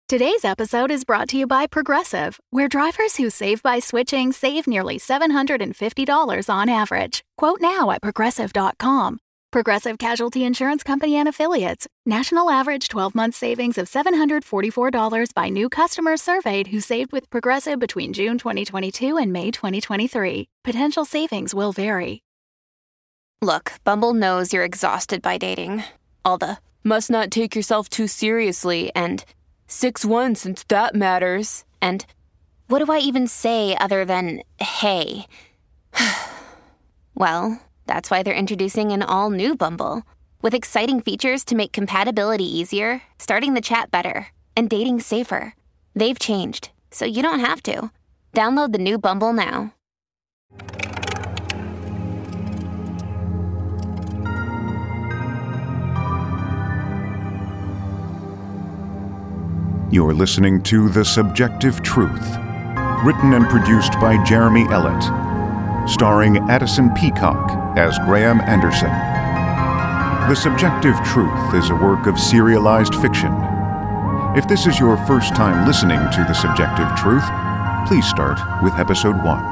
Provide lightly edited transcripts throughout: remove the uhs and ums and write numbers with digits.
Today's episode is brought to you by Progressive, where drivers who save by switching save nearly $750 on average. Quote now at Progressive.com. Progressive Casualty Insurance Company and Affiliates. National average 12-month savings of $744 by new customers surveyed who saved with Progressive between June 2022 and May 2023. Potential savings will vary. Look, Bumble knows you're exhausted by dating. All the, must not take yourself too seriously, and 6'1" since that matters. And what do I even say other than, hey? Well, that's why they're introducing an all-new Bumble, with exciting features to make compatibility easier, starting the chat better, and dating safer. They've changed, so you don't have to. Download the new Bumble now. You're listening to The Subjective Truth, written and produced by Jeremy Ellett, starring Addison Peacock as Graham Anderson. The Subjective Truth is a work of serialized fiction. If this is your first time listening to The Subjective Truth, please start with Episode 1.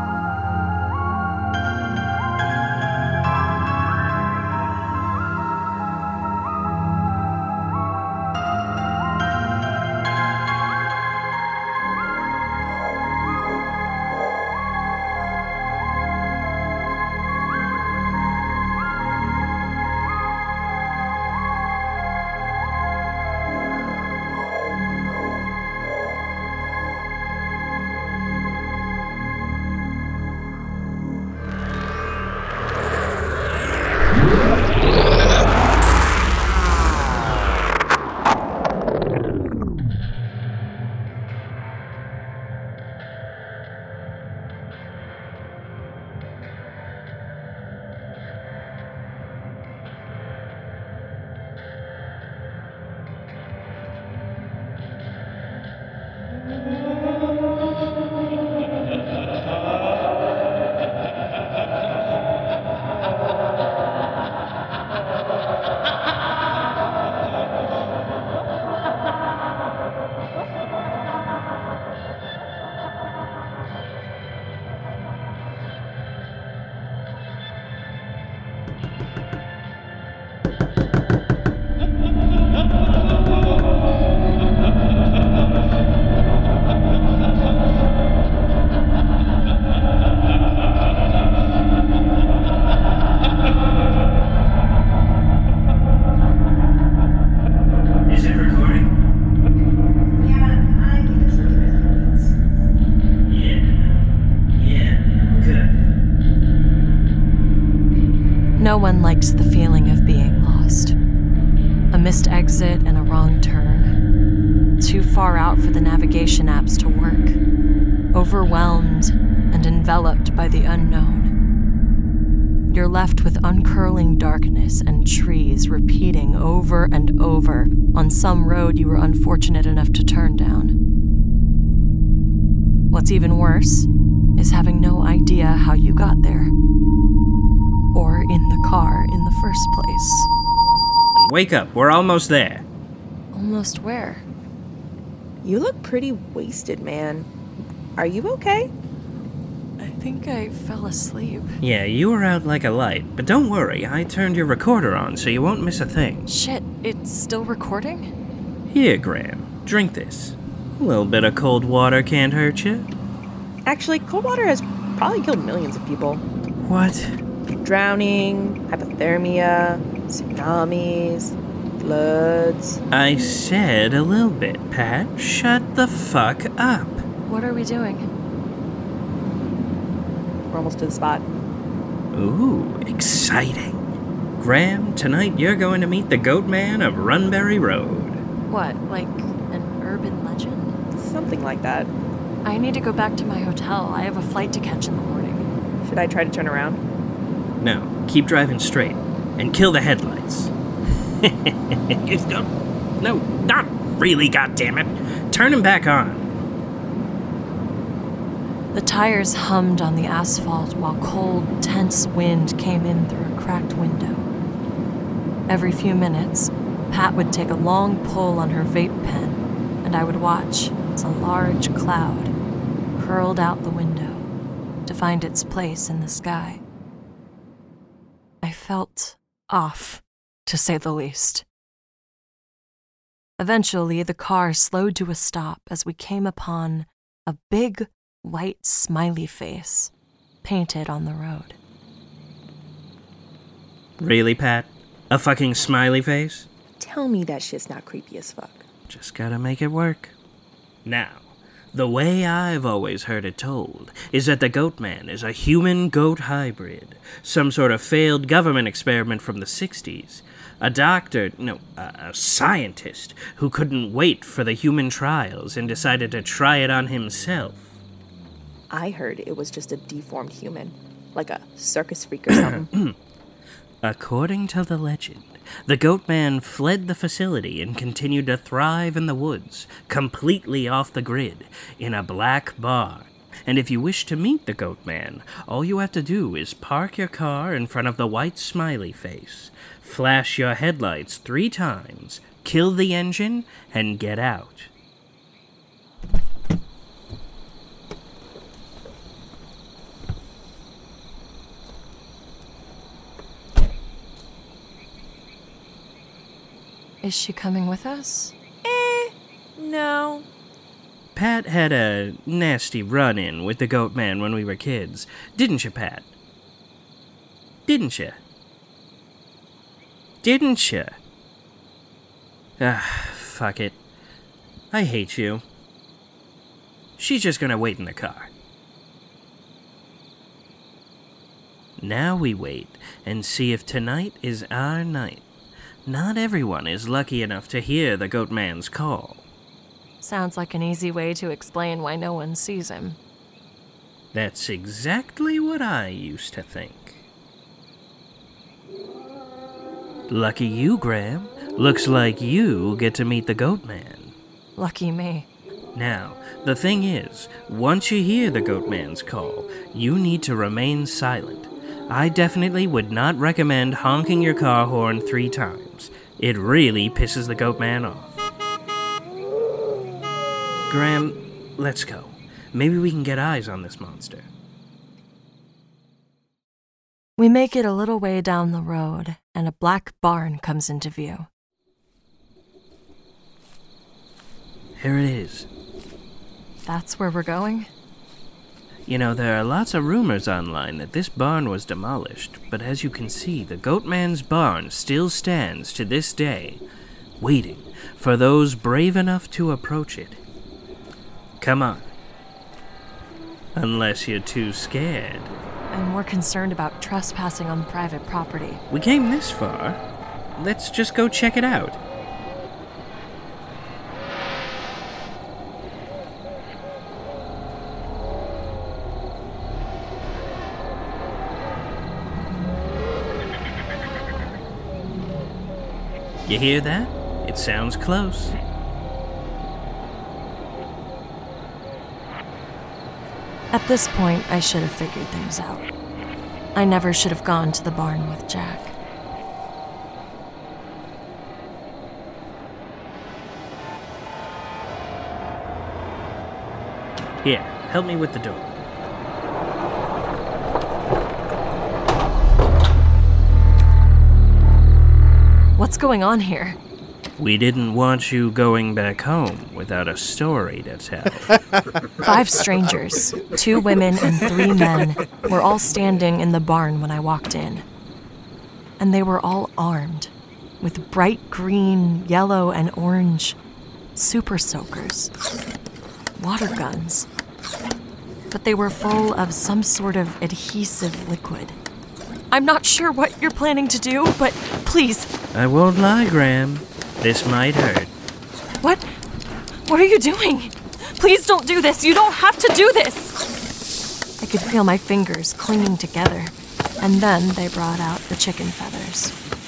No one likes the feeling of being lost. A missed exit and a wrong turn. Too far out for the navigation apps to work. Overwhelmed and enveloped by the unknown. You're left with uncurling darkness and trees repeating over and over on some road you were unfortunate enough to turn down. What's even worse is having no idea how you got there. Or in the car in the first place. Wake up, we're almost there. Almost where? You look pretty wasted, man. Are you okay? I think I fell asleep. Yeah, you were out like a light, but don't worry, I turned your recorder on so you won't miss a thing. Shit, it's still recording? Here, Graham, drink this. A little bit of cold water can't hurt you. Actually, cold water has probably killed millions of people. What? Drowning, hypothermia, tsunamis, floods. I said a little bit, Pat. Shut the fuck up. What are we doing? We're almost to the spot. Ooh, exciting. Graham, tonight you're going to meet the Goat Man of Runberry Road. What, like an urban legend? Something like that. I need to go back to my hotel. I have a flight to catch in the morning. Should I try to turn around? No, keep driving straight. And kill the headlights. No, not really, goddammit. Turn him back on. The tires hummed on the asphalt while cold, tense wind came in through a cracked window. Every few minutes, Pat would take a long pull on her vape pen and and I would watch as a large cloud curled out the window to find its place in the sky. I felt off, to say the least. Eventually, the car slowed to a stop as we came upon a big, white smiley face painted on the road. Really, Pat? A fucking smiley face? Tell me that shit's not creepy as fuck. Just gotta make it work. Now, the way I've always heard it told is that the Goatman is a human-goat hybrid, some sort of failed government experiment from the 60s. A scientist who couldn't wait for the human trials and decided to try it on himself. I heard it was just a deformed human, like a circus freak or something. According to the legend, the Goatman fled the facility and continued to thrive in the woods, completely off the grid, in a black barn. And if you wish to meet the Goatman, all you have to do is park your car in front of the white smiley face, flash your headlights 3 times, kill the engine, and get out. Is she coming with us? No. Pat had a nasty run-in with the Goatman when we were kids. Didn't you, Pat? Didn't you? Didn't you? Fuck it. I hate you. She's just gonna wait in the car. Now we wait and see if tonight is our night. Not everyone is lucky enough to hear the Goatman's call. Sounds like an easy way to explain why no one sees him. That's exactly what I used to think. Lucky you, Graham. Looks like you get to meet the Goatman. Lucky me. Now, the thing is, once you hear the Goatman's call, you need to remain silent. I definitely would not recommend honking your car horn 3 times. It really pisses the Goatman off. Graham, let's go. Maybe we can get eyes on this monster. We make it a little way down the road, and a black barn comes into view. Here it is. That's where we're going? You know, there are lots of rumors online that this barn was demolished, but as you can see, the Goatman's barn still stands to this day, waiting for those brave enough to approach it. Come on. Unless you're too scared. I'm more concerned about trespassing on private property. We came this far. Let's just go check it out. You hear that? It sounds close. At this point, I should have figured things out. I never should have gone to the barn with Jack. Here, help me with the door. What's going on here? We didn't want you going back home without a story to tell. 5 strangers, 2 women and 3 men, were all standing in the barn when I walked in. And they were all armed, with bright green, yellow, and orange super soakers, water guns. But they were full of some sort of adhesive liquid. I'm not sure what you're planning to do, but please. I won't lie, Graham. This might hurt. What? What are you doing? Please don't do this. You don't have to do this. I could feel my fingers clinging together, and then they brought out the chicken feathers.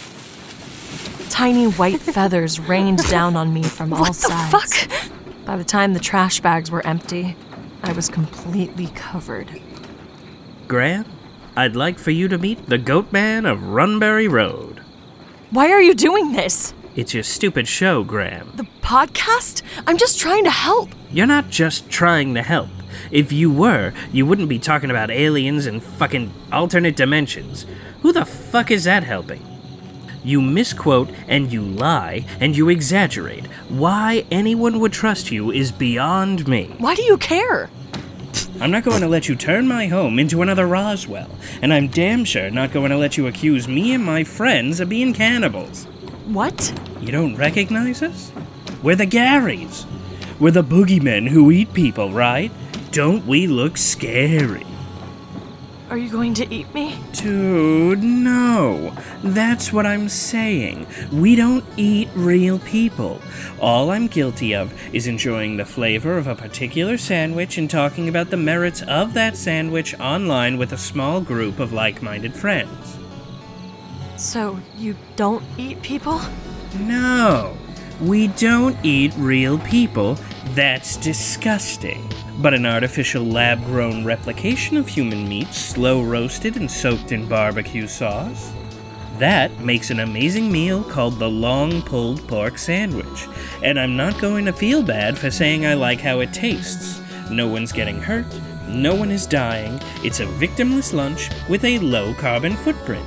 Tiny white feathers rained down on me from all sides. What the fuck? By the time the trash bags were empty, I was completely covered. Graham, I'd like for you to meet the Goatman of Runbury Road. Why are you doing this? It's your stupid show, Graham. The podcast? I'm just trying to help. You're not just trying to help. If you were, you wouldn't be talking about aliens and fucking alternate dimensions. Who the fuck is that helping? You misquote and you lie and you exaggerate. Why anyone would trust you is beyond me. Why do you care? I'm not going to let you turn my home into another Roswell, and I'm damn sure not going to let you accuse me and my friends of being cannibals. What? You don't recognize us? We're the Garys. We're the boogeymen who eat people, right? Don't we look scary? Are you going to eat me? Dude, no. That's what I'm saying. We don't eat real people. All I'm guilty of is enjoying the flavor of a particular sandwich and talking about the merits of that sandwich online with a small group of like-minded friends. So, you don't eat people? No, we don't eat real people. That's disgusting. But an artificial lab-grown replication of human meat, slow-roasted and soaked in barbecue sauce. That makes an amazing meal called the long-pulled pork sandwich. And I'm not going to feel bad for saying I like how it tastes. No one's getting hurt, no one is dying. It's a victimless lunch with a low-carbon footprint.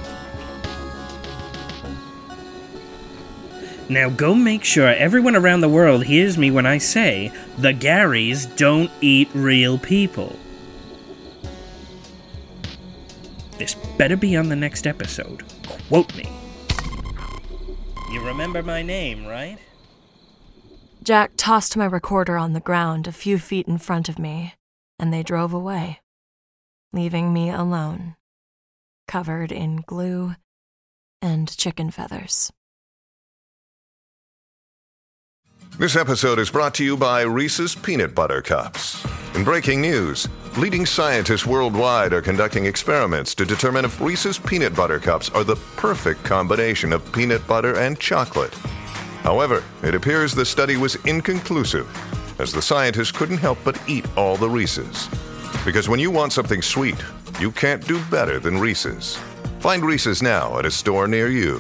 Now go make sure everyone around the world hears me when I say, the Garys don't eat real people. This better be on the next episode. Quote me. You remember my name, right? Jack tossed my recorder on the ground a few feet in front of me, and they drove away, leaving me alone, covered in glue and chicken feathers. This episode is brought to you by Reese's Peanut Butter Cups. In breaking news, leading scientists worldwide are conducting experiments to determine if Reese's Peanut Butter Cups are the perfect combination of peanut butter and chocolate. However, it appears the study was inconclusive, as the scientists couldn't help but eat all the Reese's. Because when you want something sweet, you can't do better than Reese's. Find Reese's now at a store near you.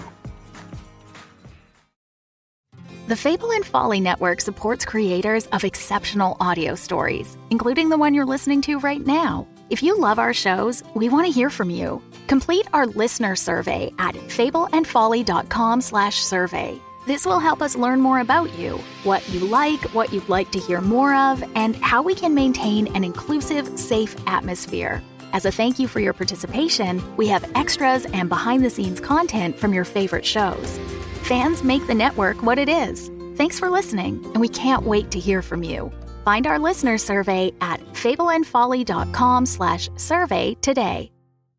The Fable and Folly Network supports creators of exceptional audio stories, including the one you're listening to right now. If you love our shows, we want to hear from you. Complete our listener survey at fableandfolly.com/survey. This will help us learn more about you, what you like, what you'd like to hear more of, and how we can maintain an inclusive, safe atmosphere. As a thank you for your participation, we have extras and behind-the-scenes content from your favorite shows. Fans make the network what it is. Thanks for listening, and we can't wait to hear from you. Find our listener survey at fableandfolly.com/survey today.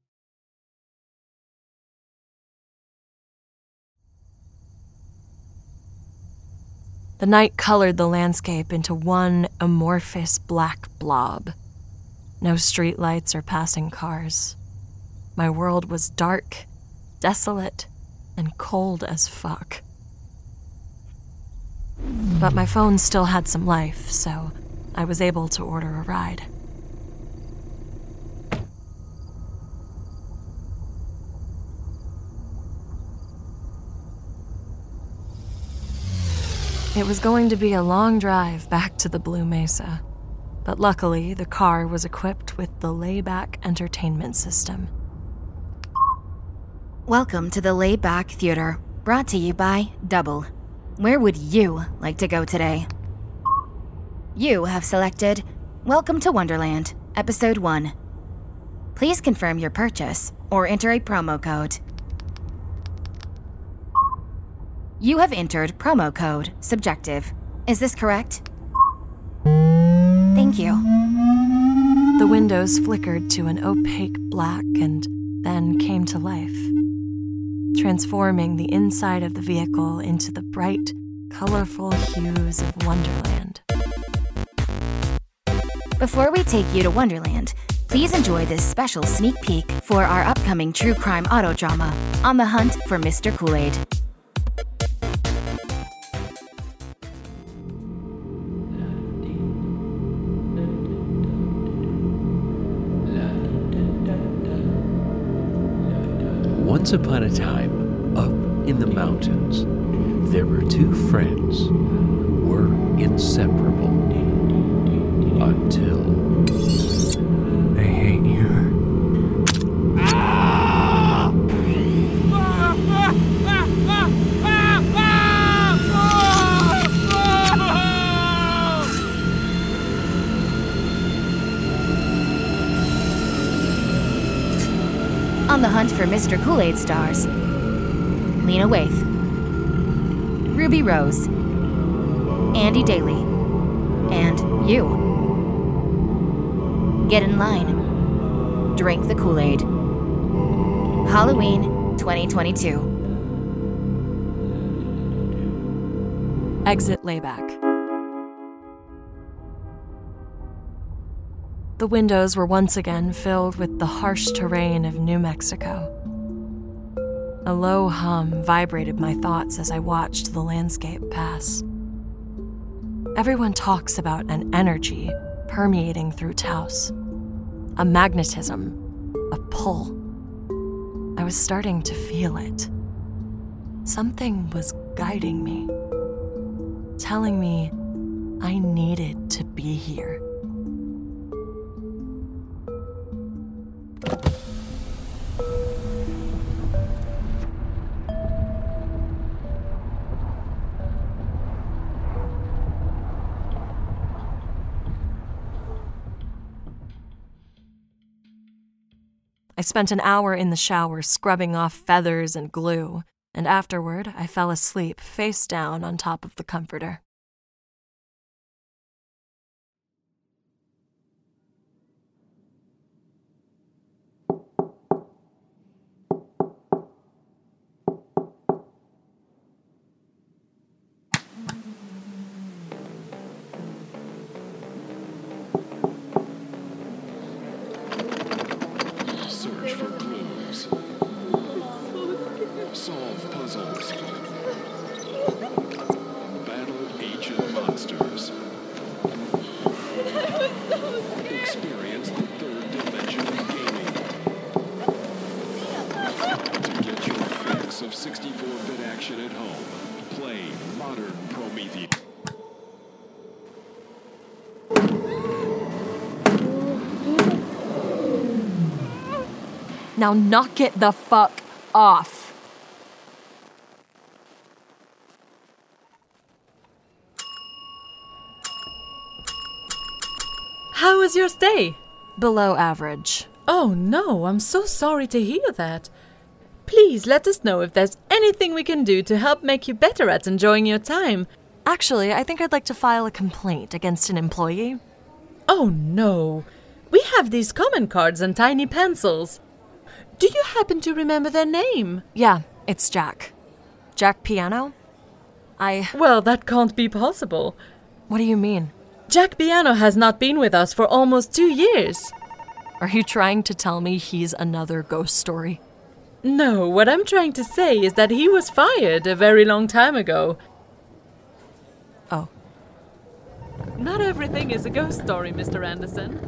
The night colored the landscape into one amorphous black blob. No streetlights or passing cars. My world was dark, desolate, and cold as fuck. But my phone still had some life, so I was able to order a ride. It was going to be a long drive back to the Blue Mesa, but luckily the car was equipped with the Layback Entertainment System. Welcome to the Layback Theater, brought to you by Double. Where would you like to go today? You have selected Welcome to Wonderland, Episode 1. Please confirm your purchase or enter a promo code. You have entered promo code Subjective. Is this correct? Thank you. The windows flickered to an opaque black and then came to life, transforming the inside of the vehicle into the bright, colorful hues of Wonderland. Before we take you to Wonderland, please enjoy this special sneak peek for our upcoming true crime auto drama, On the Hunt for Mr. Kool-Aid. Once upon a time, up in the mountains, There were two friends who were inseparable until I hate you. On the hunt for Mr. Kool-Aid stars: Lena Waithe, Ruby Rose, Andy Daly, and you. Get in line. Drink the Kool-Aid. Halloween 2022. Exit layback. The windows were once again filled with the harsh terrain of New Mexico. A low hum vibrated my thoughts as I watched the landscape pass. Everyone talks about an energy permeating through Taos, a magnetism, a pull. I was starting to feel it. Something was guiding me, telling me I needed to be here. I spent an hour in the shower scrubbing off feathers and glue, and afterward I fell asleep face down on top of the comforter. Search for clues. Solve puzzles. Battle ancient monsters. Experience the third dimension of gaming. To get your fix of 64-bit action at home, play Modern Prometheus. Now knock it the fuck off. How was your stay? Below average. Oh no, I'm so sorry to hear that. Please let us know if there's anything we can do to help make you better at enjoying your time. Actually, I think I'd like to file a complaint against an employee. Oh no. We have these common cards and tiny pencils. Do you happen to remember their name? Yeah, it's Jack. Jack Piano? Well, that can't be possible. What do you mean? Jack Piano has not been with us for almost 2 years. Are you trying to tell me he's another ghost story? No, what I'm trying to say is that he was fired a very long time ago. Oh. Not everything is a ghost story, Mr. Anderson.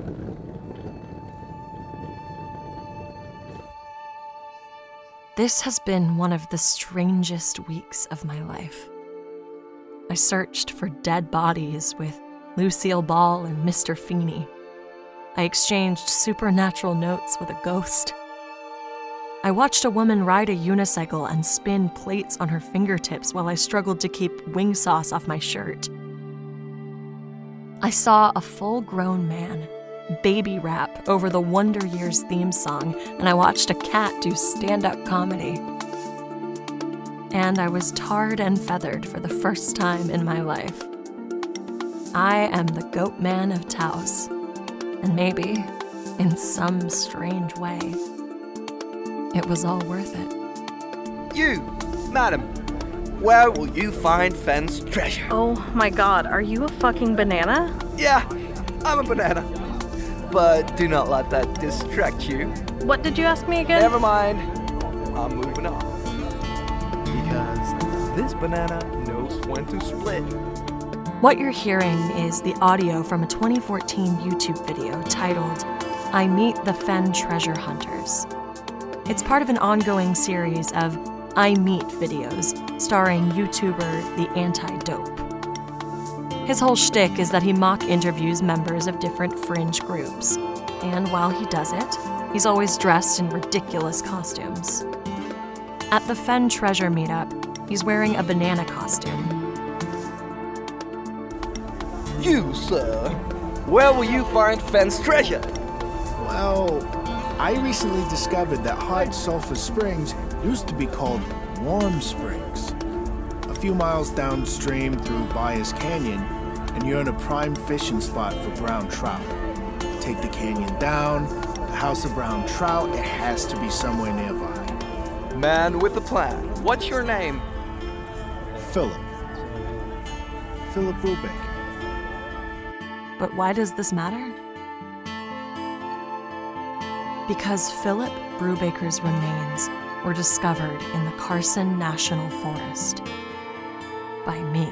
This has been one of the strangest weeks of my life. I searched for dead bodies with Lucille Ball and Mr. Feeney. I exchanged supernatural notes with a ghost. I watched a woman ride a unicycle and spin plates on her fingertips while I struggled to keep wing sauce off my shirt. I saw a full-grown man baby rap over the Wonder Years theme song, and I watched a cat do stand-up comedy. And I was tarred and feathered for the first time in my life. I am the Goat Man of Taos, and maybe, in some strange way, it was all worth it. You, madam, where will you find Fenn's treasure? Oh my god, are you a fucking banana? Yeah, I'm a banana. But do not let that distract you. What did you ask me again? Never mind. I'm moving on. Because this banana knows when to split. What you're hearing is the audio from a 2014 YouTube video titled, I Meet the Fenn Treasure Hunters. It's part of an ongoing series of I Meet videos starring YouTuber The Anti-Dope. His whole shtick is that he mock interviews members of different fringe groups, and while he does it, he's always dressed in ridiculous costumes. At the Fen Treasure meetup, he's wearing a banana costume. You, sir, where will you find Fen's treasure? Well, I recently discovered that Hard Sulphur Springs used to be called Warm Springs. A few miles downstream through Byers Canyon, and you're in a prime fishing spot for brown trout. Take the canyon down, the House of Brown Trout, it has to be somewhere nearby. Man with a plan. What's your name? Philip Brubaker. But why does this matter? Because Philip Brubaker's remains were discovered in the Carson National Forest by me.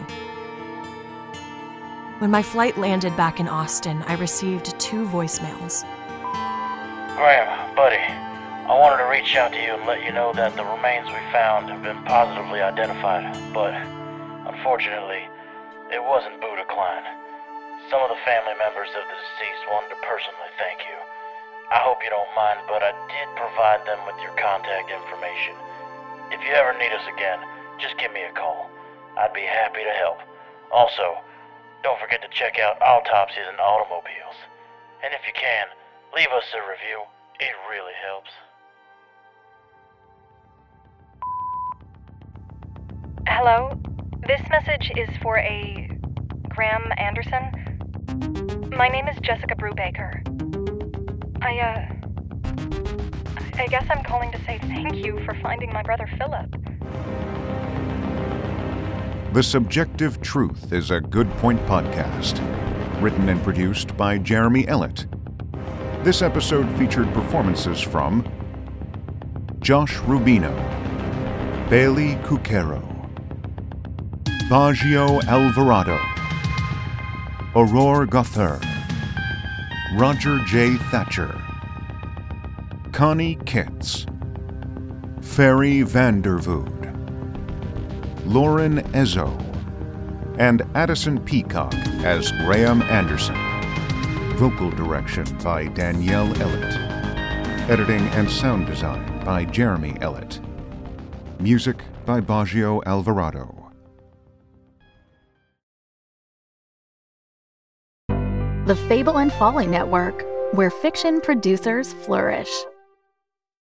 When my flight landed back in Austin, I received 2 voicemails. Graham, buddy, I wanted to reach out to you and let you know that the remains we found have been positively identified, but unfortunately, it wasn't Buddha Klein. Some of the family members of the deceased wanted to personally thank you. I hope you don't mind, but I did provide them with your contact information. If you ever need us again, just give me a call. I'd be happy to help. Also, don't forget to check out Autopsies and Automobiles. And if you can, leave us a review. It really helps. Hello? This message is for a Graham Anderson. My name is Jessica Brubaker. I guess I'm calling to say thank you for finding my brother Philip. The Subjective Truth is a Good Point podcast, written and produced by Jeremy Ellett. This episode featured performances from Josh Rubino, Bailey Cuquero, Baggio Alvarado, Aurore Gother, Roger J. Thatcher, Connie Kitts, Ferry Vandervood, Lauren Ezzo, and Addison Peacock as Graham Anderson. Vocal direction by Danielle Ellett. Editing and sound design by Jeremy Ellett. Music by Baggio Alvarado. The Fable and Folly Network, where fiction producers flourish.